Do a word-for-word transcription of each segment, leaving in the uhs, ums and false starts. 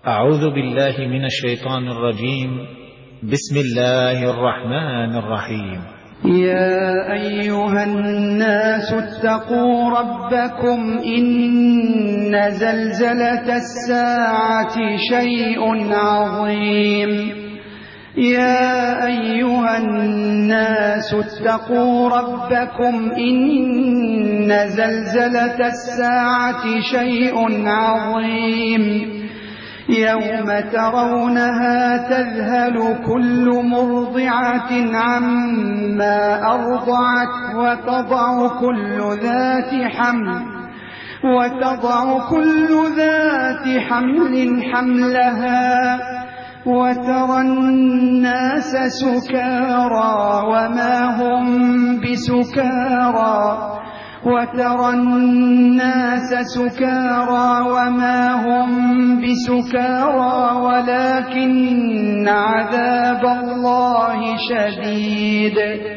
أعوذ بالله من الشيطان الرجيم. بسم الله الرحمن الرحيم. يا أيها الناس اتقوا ربكم إن زلزلة الساعة شيء عظيم يا أيها الناس اتقوا ربكم إن زلزلة الساعة شيء عظيم يوم ترونها تذهل كل مرضعة عما أرضعت وتضع كل ذات حمل وتضع كل ذات حمل حملها وترى الناس سكارى وما هم بسكارى وترى الناس سكارى وما هم بسكارى ولكن عذاب الله شديد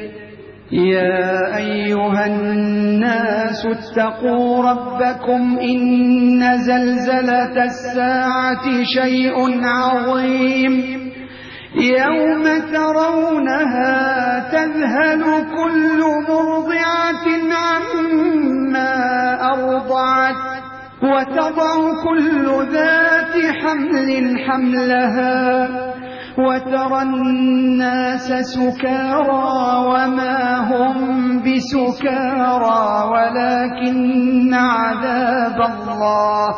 يا أيها الناس اتقوا ربكم إن زلزلة الساعة شيء عظيم يوم ترونها تذهل كل مرضعة عما أرضعت وتضع كل ذات حمل حملها وترى الناس سكارى وما هم بسكارى ولكن عذاب الله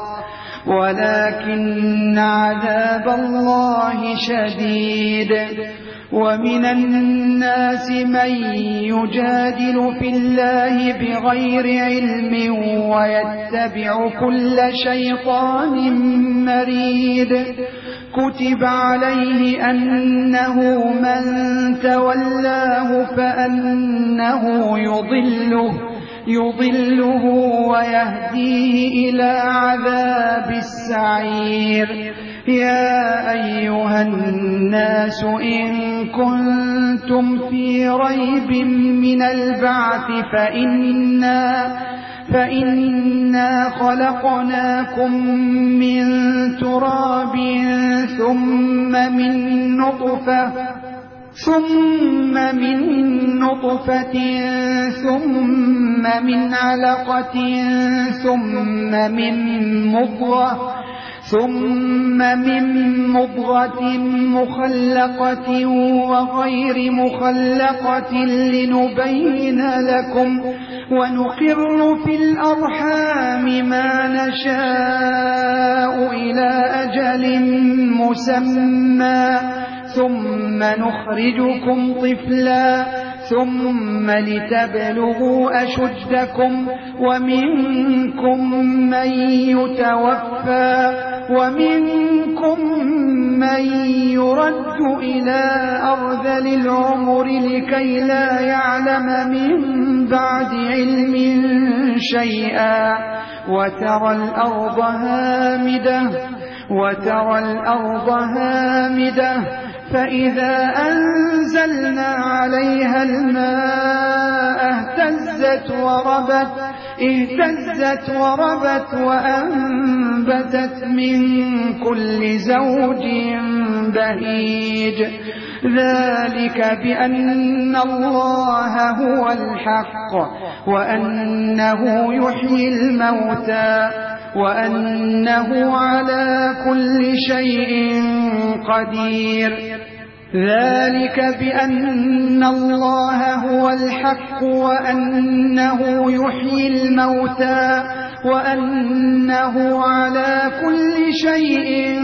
ولكن عذاب الله شديد ومن الناس من يجادل في الله بغير علم ويتبع كل شيطان مريد كتب عليه أنه من تولاه فأنه يضله يضله ويهديه إلى عذاب السعير يا أيها الناس إن كنتم في ريب من البعث فإنا فإنا خلقناكم من تراب ثم من نطفة ثم من نطفة ثم من علقة ثم من مضغة ثم من مضغة مخلقة وغير مخلقة لنبين لكم ونقر في الأرحام ما نشاء إلى أجل مسمى ثم نخرجكم طفلا ثم لتبلغوا أشدكم ومنكم من يتوفى ومنكم من يرد إلى أرذل العمر لكي لا يعلم من بعد علم شيئا وترى الأرض هامدة وترى الأرض هامدة فإذا أنزلنا عليها الماء اهتزت وربت اهتزت وربت وأنبتت من كل زوج بهيج ذلك بأن الله هو الحق وأنه يحيي الموتى وأنه على كل شيء قدير ذلك بأن الله هو الحق وأنه يحيي الموتى وأنه على كل شيء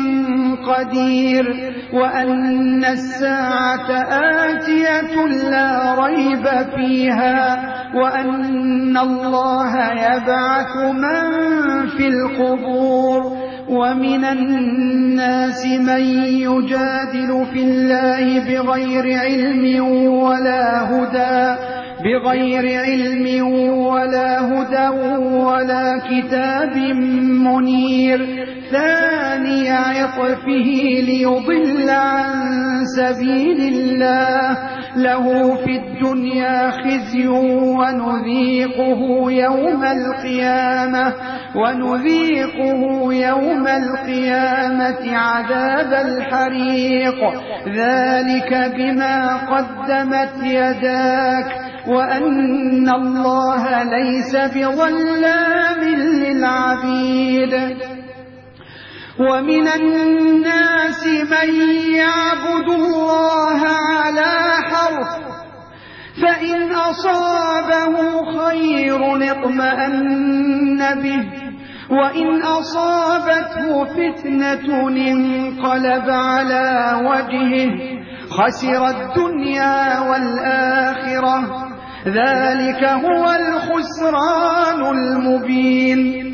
قدير وأن الساعة آتية لا ريب فيها وأن الله يبعث من في القبور ومن الناس من يجادل في الله بغير علم ولا هدى بغير علم ولا هدى ولا كتاب منير ثاني عطفه ليضل عن سبيل الله له في الدنيا خزي ونذيقه يوم القيامة ونذيقه يوم القيامة عذاب الحريق ذلك بما قدمت يداك وأن الله ليس بظلام للعبيد ومن الناس من يعبد الله على حرف فإن أصابه خير اطمأن به وإن أصابته فتنة انقلب على وجهه خسر الدنيا والآخرة ذلك هو الخسران المبين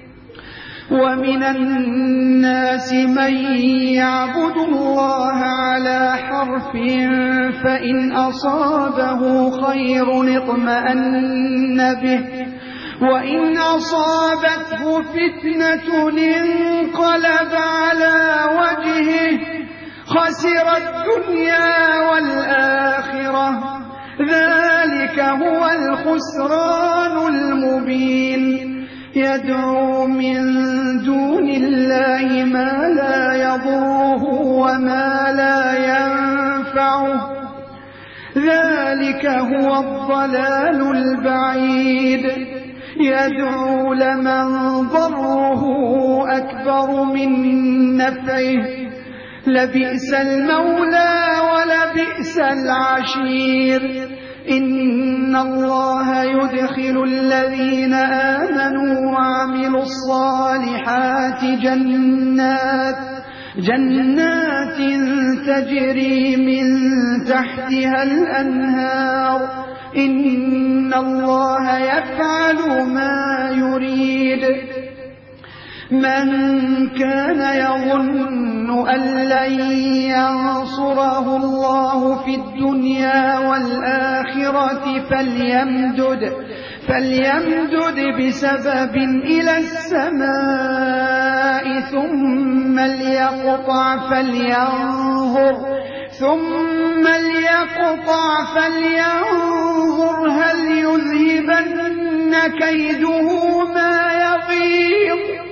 ومن الناس من يعبد الله على حرف فإن أصابه خير اطمأن به وإن أصابته فتنة انقلب على وجهه خسر الدنيا والآخرة ذلك هو الخسران المبين يدعو من دون الله ما لا يضره وما لا ينفعه ذلك هو الضلال البعيد يدعو لمن ضره أكبر من نفعه لبئس المولى ولبئس العشير إن الله يدخل الذين آمنوا وعملوا الصالحات جنات جنات تجري من تحتها الأنهار إن الله يفعل ما يريد من كان يظن أن لن ينصره الله في الدنيا والآخرة فليمدد فليمدد بسبب إلى السماء ثم ليقطع فلينظر ثم ليقطع فلينظر هل يذهبن كيده ما يغيظ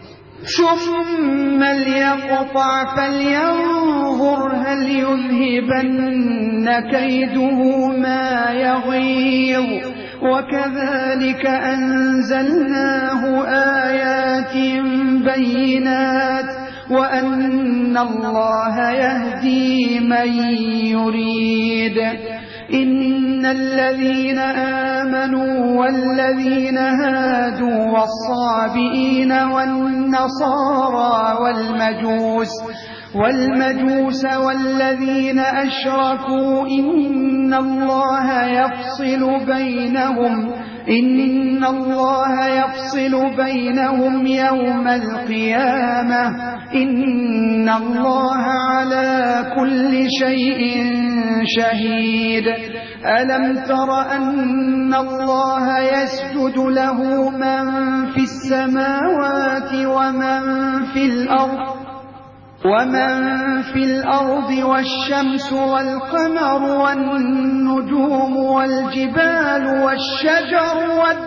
ثم ليقطع فلينظر هل يذهبن كيده ما يغيظ وكذلك أنزلناه آيات بينات وأن الله يهدي من يريد إن الذين آمنوا والذين هادوا والصابئين والنصارى والمجوس والمجوس والذين أشركوا إن الله يفصل بينهم إن الله يفصل بينهم يوم القيامة إن الله على كل شيء شهيد ألم تر أن الله يسجد له من في السماوات ومن في الأرض ومن في الأرض والشمس والقمر والنجوم والجبال والشجر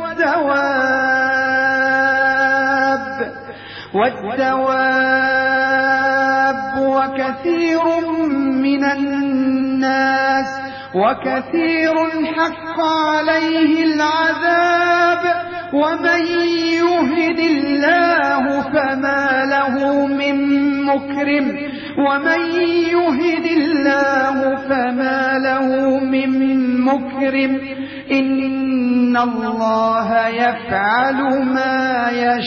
والدواب والدواب وكثير من الناس وكثير حق عليه العذاب ومن يهد الله فما له من مكرم ومن يهد الله فما له من مكرم إن الله يفعل ما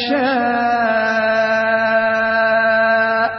يشاء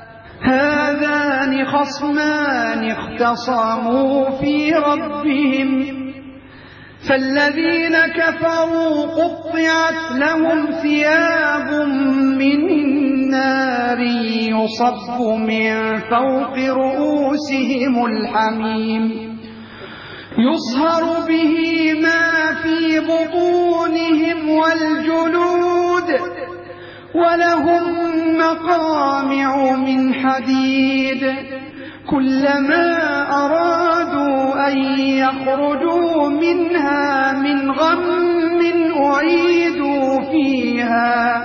هذان خصمان اختصموا في ربهم فالذين كفروا قطعت لهم ثياب من نار يصب من فوق رؤوسهم الحميم يصهر به ما في بطونهم والجلود ولهم مقامع من حديد كلما أرادوا أن يخرجوا منها من غم أعيدوا فيها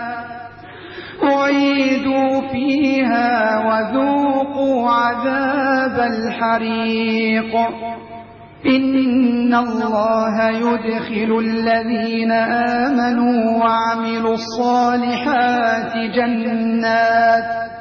أعيدوا فيها وذوقوا عذاب الحريق إن الله يدخل الذين آمنوا وعملوا الصالحات جنات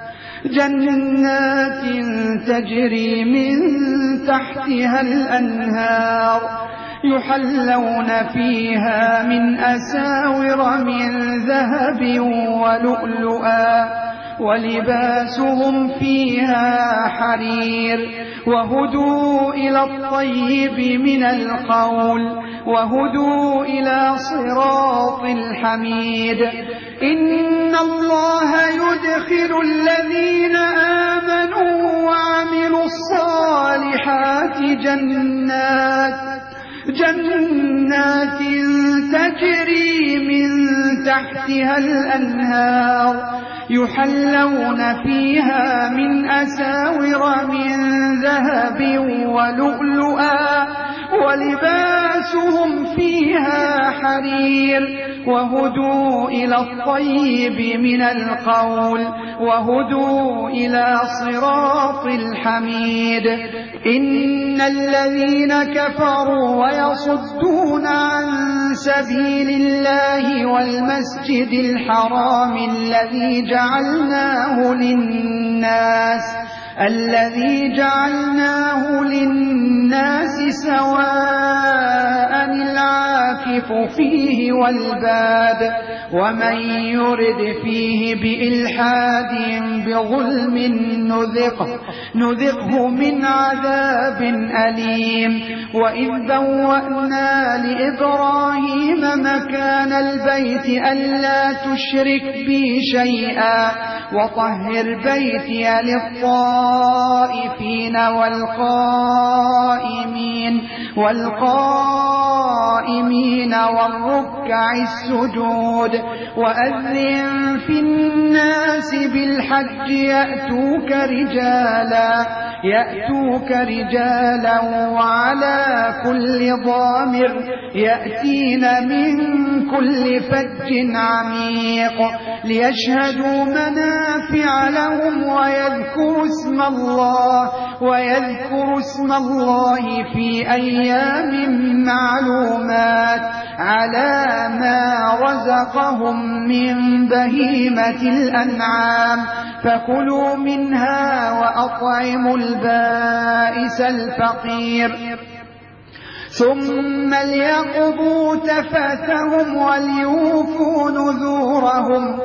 جنات تجري من تحتها الأنهار يحلون فيها من أساور من ذهب ولؤلؤا ولباسهم فيها حرير وهدوا إلى الطيب من القول وهدوا إلى صراط الحميد إن الله يدخل الذين آمنوا وعملوا الصالحات جنات جنات تجري من تحتها الأنهار يحلون فيها من أساور من ذهب ولؤلؤا ولباسهم فيها حرير وهدوا إلى الطيب من القول وهدوا إلى صراط الحميد إن الذين كفروا ويصدون عن سبيل الله والمسجد الحرام الذي جعلناه للناس الذي جعلناه للناس سواء العاكف فيه والباد ومن يرد فيه بإلحاد بظلم نذقه, نذقه من عذاب أليم وإذ بوأنا لإبراهيم مكان البيت ألا تشرك بي شيئا وطهر بيتي للطائفين والقائمين والقائمين والركع السجود وأذن في الناس بالحج يأتوك رجالا يأتوك رجالا وعلى كل ضامر يأتين من كل فج عميق ليشهدوا منافع لهم ويذكروا اسم الله ويذكروا اسم الله في أيام معلومات على ما رزقهم من بهيمة الأنعام فكلوا منها وأطعموا البائس الفقير ثم ليقضوا تفثهم وليوفوا نذورهم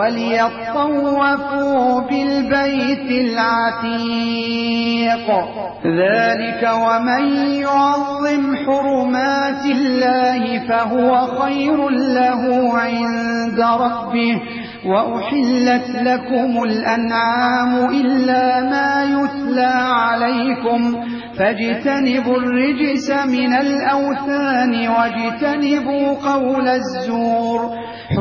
وليطوفوا بالبيت العتيق ذلك ومن يعظم حرمات الله فهو خير له عند ربه وأحلت لكم الأنعام إلا ما يتلى عليكم فاجتنبوا الرجس من الأوثان واجتنبوا قول الزور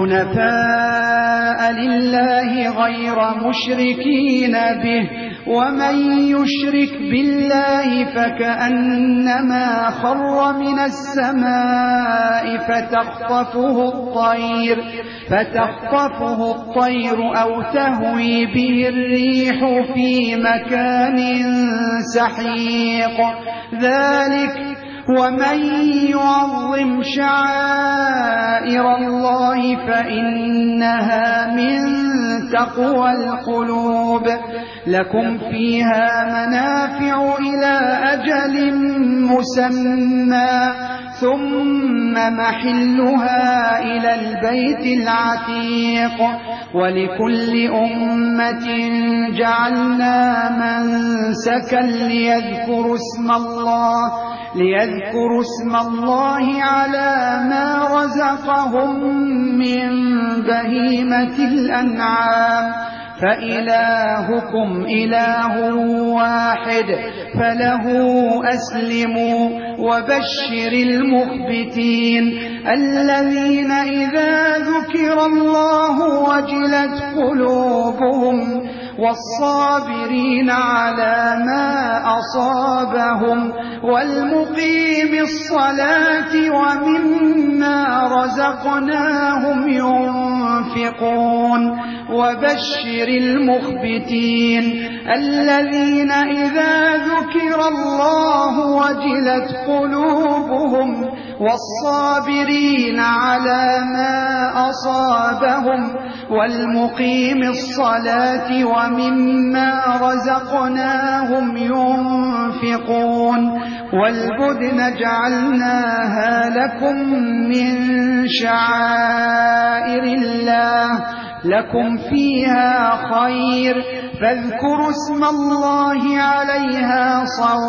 حنفاء لله غير مشركين به ومن يشرك بالله فكأنما خر من السماء فتخطفه الطير فتخطفه الطير أو تهوي به الريح في مكان سحيق ذلك ومن يعظم شعائر الله فإنها من تقوى القلوب لكم فيها منافع إلى أجل مسمى ثم محلها إلى البيت العتيق ولكل أمة جعلنا منسكا ليذكروا اسم الله ليذكروا اسم الله على ما رزقهم من بهيمة الأنعام فإلهكم إله واحد فله أسلموا وبشر المخبتين الذين إذا ذكر الله وجلت قلوبهم والصابرين على ما أصابهم والمقيم الصلاة ومما رزقناهم ينفقون وبشر المخبتين الذين إذا ذكر الله وجلت قلوبهم والصابرين على ما أصابهم والمقيم الصلاة ومما رزقناهم ينفقون والبدن جعلناها لكم من شعائر الله لكم فيها خير فاذكروا اسم الله عليها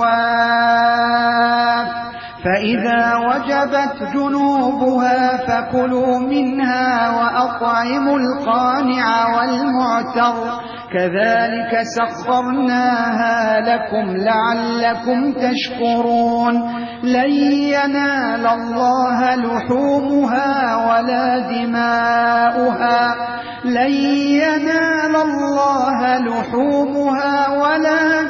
صواف فإذا وجبت جنوبها فكلوا منها وأطعموا القانع والمعتر كذلك سخرناها لكم لعلكم تشكرون لن ينال الله لحومها ولا دماؤها لن ينال الله لحومها ولا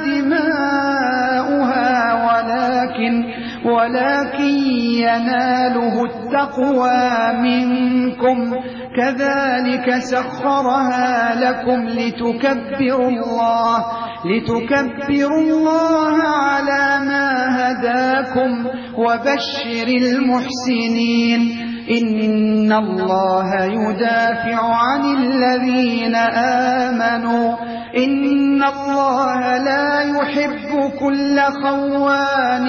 دماؤها ولكن ولكن يناله التقوى منكم كذلك سخرها لكم لتكبروا الله لتكبروا الله على ما هداكم وبشر المحسنين إن الله يدافع عن الذين آمنوا إن الله لا يحب كل خوان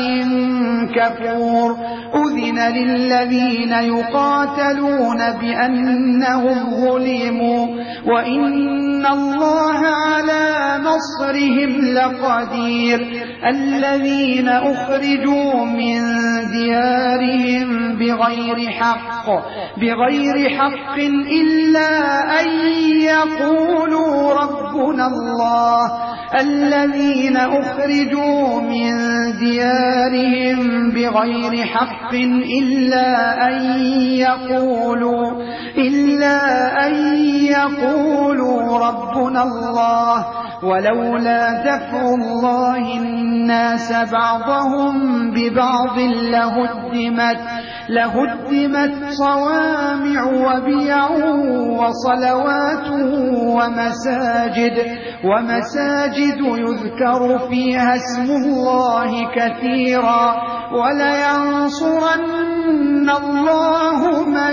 كفور أذن للذين يقاتلون بأنهم ظلموا وإن الله على نصرهم لقدير الذين أخرجوا من ديارهم بغير حق بغير حق إلا أن يقولوا ربنا الله الذين أخرجوا من ديارهم بغير حق إلا أن يقولوا إلا أن يقولوا ربنا الله ولولا دفع الله الناس بعضهم ببعض لهدمت لهدمت صوامع وبيع وصلوات ومساجد ومساجد يذكر فيها اسم الله كثيرا ولينصرن الله من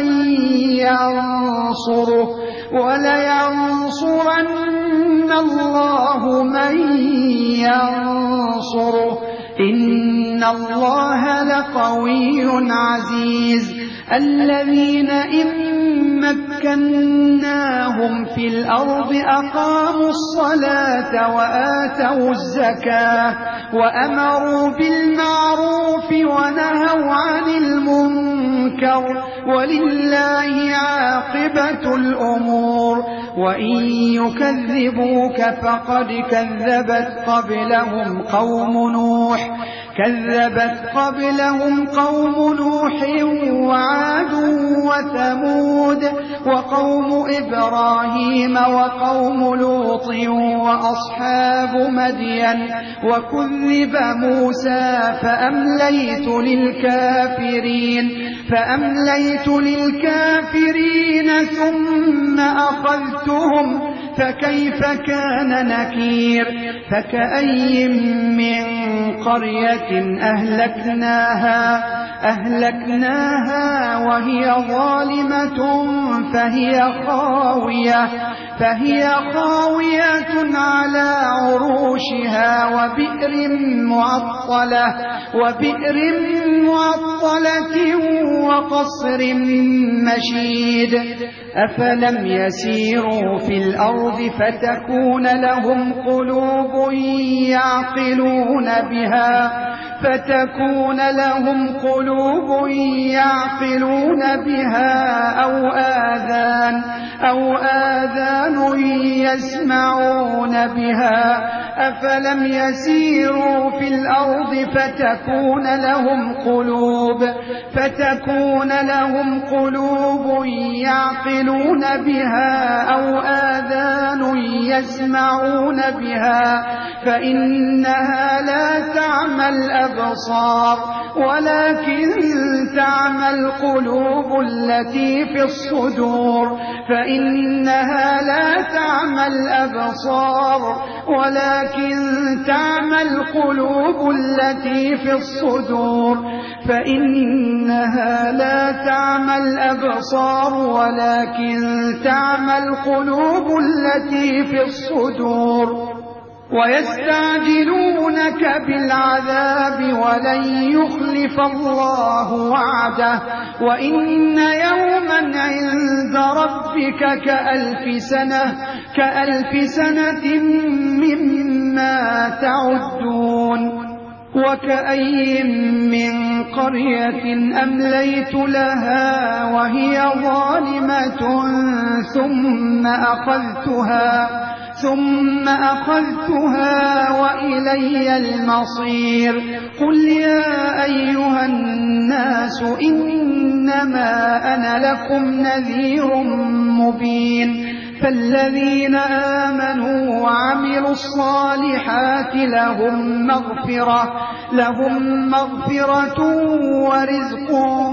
ينصره ولينصرن الله من ينصره إن الله لقوي عزيز الذين إن مكناهم في الأرض أقاموا الصلاة وآتوا الزكاة وأمروا بالمعروف ونهوا عن المنكر ولله عاقبة الأمور وإن يكذبوك فقد كذبت قبلهم قوم نوح كذبت قبلهم قوم نوح وعاد وثمود وقوم إبراهيم وقوم لوط وأصحاب مدين وكذب موسى فأمليت للكافرين فأمليت للكافرين ثم أخذتهم فكيف كان نكير فكأي من قرية أهلكناها أهلكناها وهي ظالمة فهي خاوية فهي خاوية على عروشها وبئر معطلة وبئر معطلة وقصر مشيد أفلم يسيروا في الأرض فتكون لهم قلوب يعقلون بها فتكون لهم قلوب يعقلون بها أو آذان أو آذان يسمعون بها أفلم يسيروا في الأرض فتكون لهم قلوب فتكون لهم قلوب يعقلون بها أو آذان يسمعون بها فإنها لا تعمى الأبصار ولكن تعمى القلوب التي في الصدور فإنها لا تعمى الأبصار ولكن تعمى القلوب التي في الصدور فإنها لا تعمى الأبصار ولكن تعمى القلوب التي في الصدور ويستعجلونك بالعذاب ولن يخلف الله وعده وإن يوما عند ربك كألف سنة كألف سنة مما تعدون وكأي من قرية أمليت لها وهي ظالمة ثم أخذتها ثم أخذتها وإلي المصير قل يا أيها الناس إنما أنا لكم نذير مبين فالذين آمنوا وعملوا الصالحات لهم مغفرة لهم مغفرة ورزق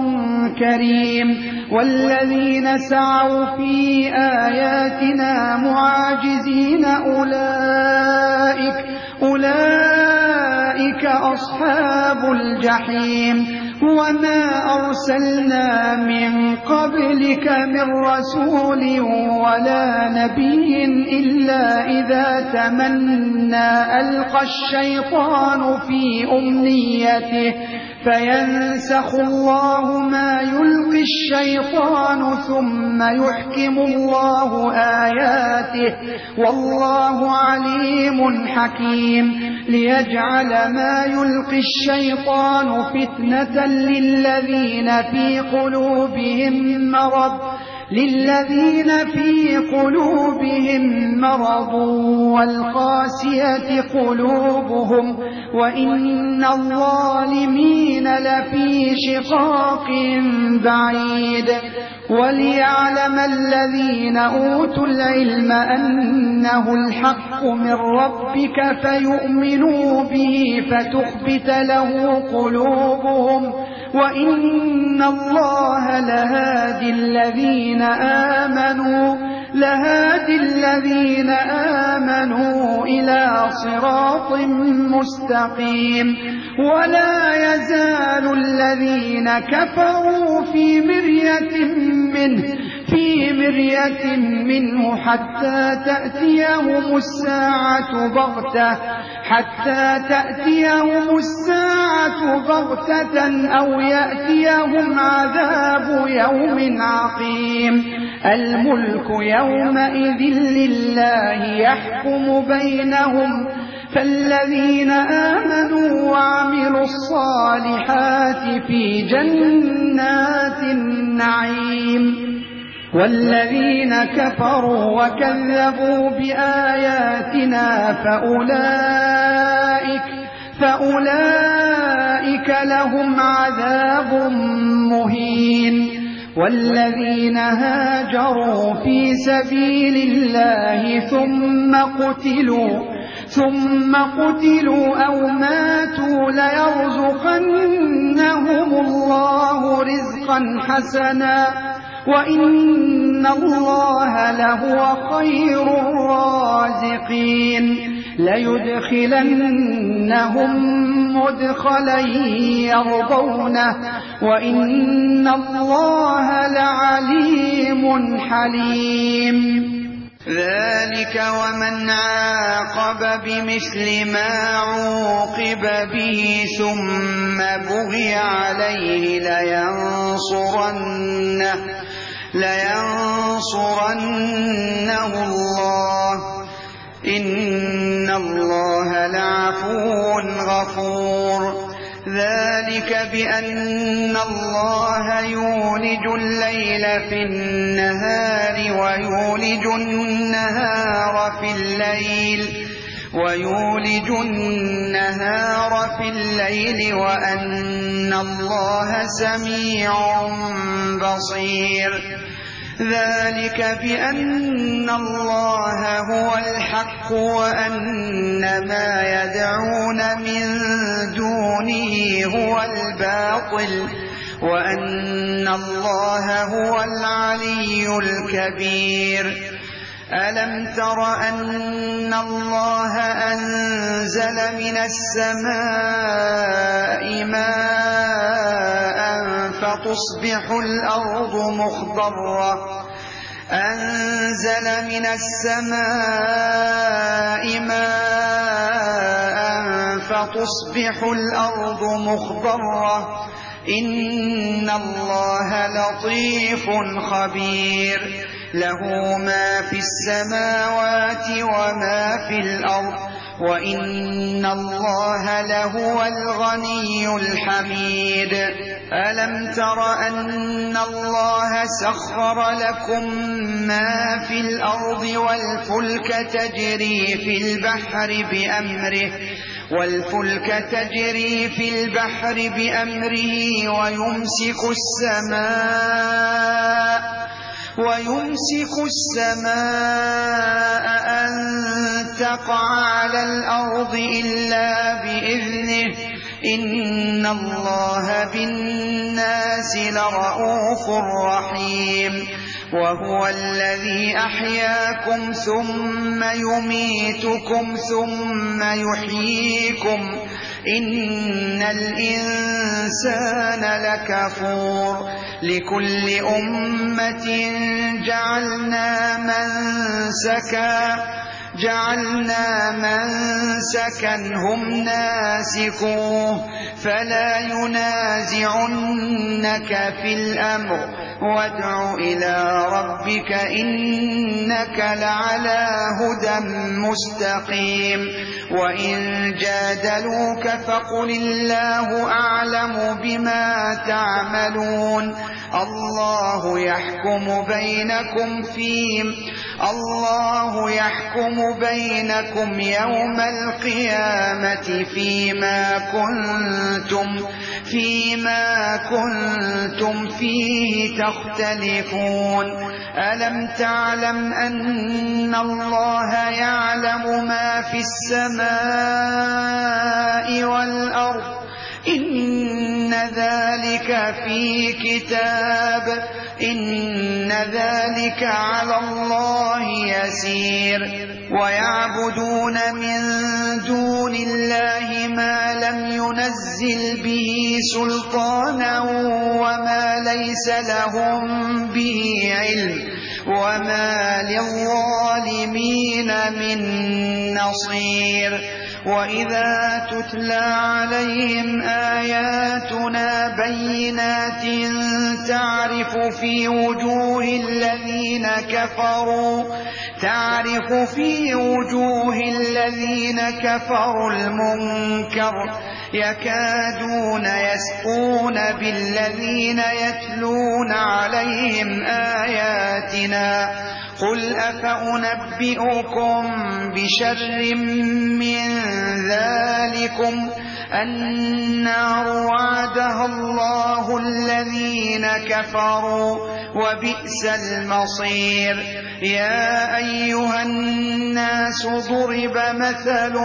كريم والذين سعوا في آياتنا معاجزين أولئك أولئك أصحاب الجحيم وما أرسلنا من قبلك من رسول ولا نبي إلا إذا تمنى ألقى الشيطان في أمنيته فينسخ الله ما يلقي الشيطان ثم يحكم الله آياته والله عليم حكيم ليجعل ما يلقي الشيطان فتنة للذين في قلوبهم مرض للذين في قلوبهم مرض والقاسية قلوبهم وإن الظالمين لفي شقاق بعيد وليعلم الذين أوتوا العلم أنه الحق من ربك فيؤمنوا به فتخبت له قلوبهم وإن الله لهادي الذين آمنوا لهادي الذين آمنوا إلى صراط مستقيم ولا يزال الذين كفروا في مرية منه في مرية منه حتى تأتيهم الساعة بغتة حتى تأتيهم الساعة بغتة أو يأتيهم عذاب يوم عقيم الملك يومئذ لله يحكم بينهم فالذين آمنوا وعملوا الصالحات في جنات النعيم والذين كفروا وكذبوا بآياتنا فأولئك فأولئك لهم عذاب مهين والذين هاجروا في سبيل الله ثم قتلوا ثم قتلوا أو ماتوا ليرزقنهم الله رزقا حسنا وإن الله لهو خير الرازقين ليدخلنهم مدخلا يرضونه وإن الله لعليم حليم ذلك ومن عاقب بمثل ما عوقب به ثم بغي عليه لينصرنه لينصرنه الله إن الله لعفو غفور ذلك بأن الله يولج الليل في النهار ويولج النهار في الليل ويولج النهار في الليل وأن الله سميع بصير ذلك بأن الله هو الحق وأن ما يدعون من دونه هو الباطل وأن الله هو العلي الكبير ألم تر أن الله أنزل من السماء ماء فتصبح الأرض مخضرة أنزل من السماء ماء فتصبح الأرض مخضرة إن الله لطيف خبير له ما في السماوات وما في الأرض وإن الله لهو الغني الحميد ألم تر أن الله سخر لكم ما في الأرض والفلك تجري في البحر بأمره والفلك تجري في البحر بأمره ويمسك السماء ويمسك السماء أن تقع على الأرض إلا بإذنه إن الله بالناس لرءوف رحيم وهو الذي أحياكم ثم يميتكم ثم يحييكم إن الإنسان لكفور لكل أمة جعلنا منسكا جعلنا منسكا هم ناسكوه فلا ينازعنك في الأمر وادع إلى ربك إنك لعلى هدى مستقيم وإن جادلوك فقل الله أعلم بما تعملون الله يحكم بينكم فيما الله يحكم بينكم يوم القيامة فيما كنتم فيما كنتم فيه تختلفون ألم تعلم أن الله يعلم ما في السماء والأرض إن ذلك في كتاب إن ذلك على الله يسير ويعبدون من دون الله ما لم ينزل به سلطانا وما ليس لهم به علم وما للظالمين من نصير وإذا تتلى عليهم آياتنا بينات تعرف في وجوه الذين كفروا تعرف في وجوه الذين كفروا المنكر يكادون يسقون بالذين يتلون عليهم آياتنا قل أفأنبئكم بشر من ذلكم النار وعدها الله الذين كفروا وبئس المصير يا أيها الناس ضرب مثل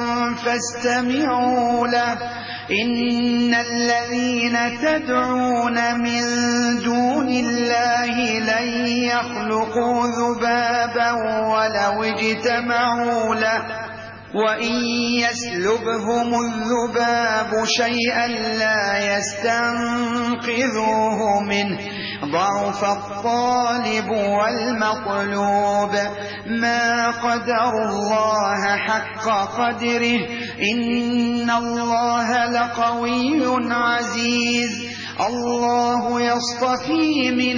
فاستمعوا له إن الذين تدعون من دون الله لن يخلقوا ذبابا ولو اجتمعوا له وإن يسلبهم الذباب شيئا لا يستنقذوه منه ضعف الطالب والمطلوب ما قدروا الله حق قدره إن الله لقوي عزيز الله يصطفي من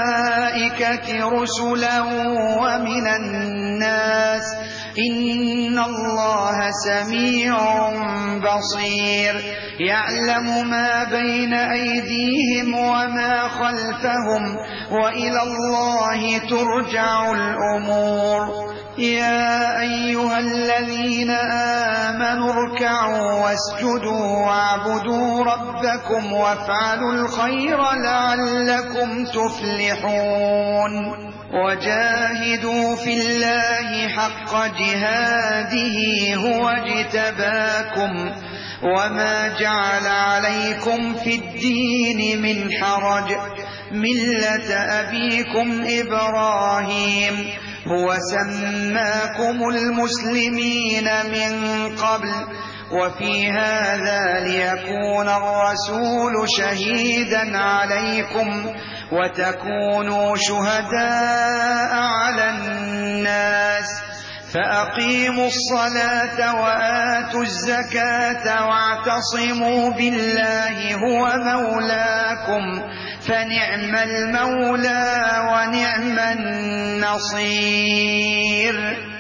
الملائكة رسلا ومن الناس إن إن الله سميع بصير يعلم ما بين أيديهم وما خلفهم وإلى الله ترجع الأمور يا أيها الذين آمنوا اركعوا واسجدوا واعبدوا ربكم وافعلوا الخير لعلكم تفلحون وجاهدوا في الله حق جهاده هو اجتباكم وما جعل عليكم في الدين من حرج ملة أبيكم إبراهيم هو سماكم المسلمين من قبل وفي هذا ليكون الرسول شهيدا عليكم وتكونوا شهداء على الناس فأقيموا الصلاة وآتوا الزكاة واعتصموا بالله هو مولاكم فنعم المولى ونعم النصير